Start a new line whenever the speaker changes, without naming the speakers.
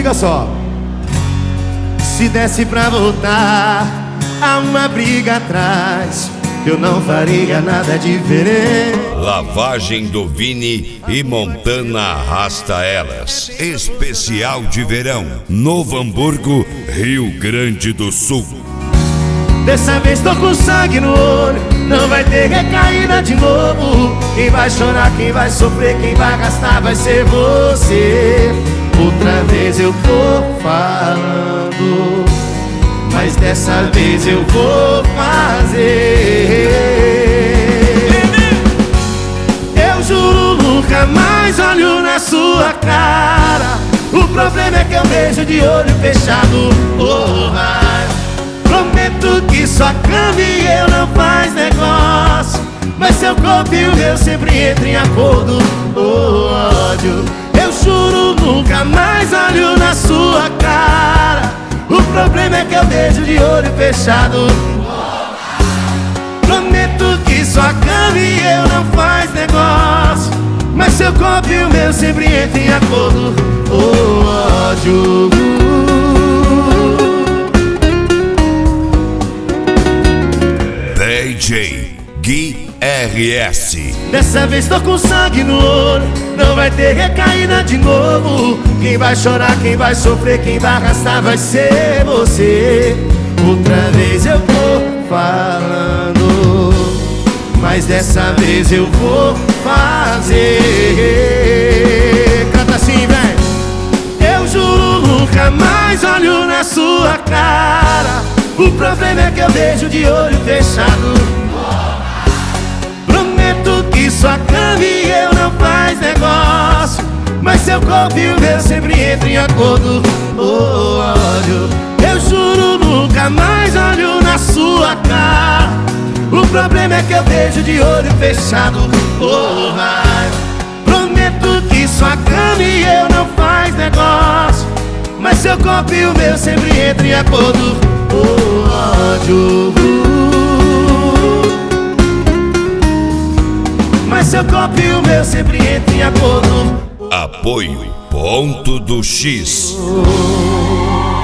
liga só. Se desse pra voltar a uma briga atrás, eu não faria nada diferente.
Lavagem do Vini e Montana Arrasta Elas. Especial de verão, Novo Hamburgo, Rio Grande do Sul.
Dessa vez tô com sangue no olho, não vai ter recaída de novo. Quem vai chorar, quem vai sofrer, quem vai gastar vai ser você. Outra vez eu tô falando, mas dessa vez eu vou fazer. Eu juro nunca mais olho na sua cara. O problema é que eu vejo de olho fechado. Oh, prometo que sua cama e eu não faz negócio, mas seu corpo e o meu sempre entram em acordo. Oh, ódio. Eu juro nunca mais olho na sua cara. O problema é que eu vejo de olho fechado. Prometo que sua cama e eu não faz negócio, mas seu corpo e o meu sempre entram em acordo. Oh, ódio.
DJ Gui RS.
Dessa vez tô com sangue no olho, não vai ter recaída de novo. Quem vai chorar, quem vai sofrer, quem vai arrastar vai ser você. Outra vez eu tô falando, mas dessa vez eu vou fazer. Canta assim, velho. Eu juro nunca mais olho na sua cara. O problema é que eu vejo de olho fechado. Prometo que sua cama e eu não faz negócio, mas seu corpo e o meu sempre entram em acordo. Oh, ódio. Eu juro nunca mais olho na sua cara. O problema é que eu vejo de olho fechado. Oh, prometo que sua cama e eu não faz negócio, mas seu corpo e o meu sempre entram em acordo. Oh, ódio. Mas seu corpo e o meu sempre entram em acordo.
Apoio Ponto do X.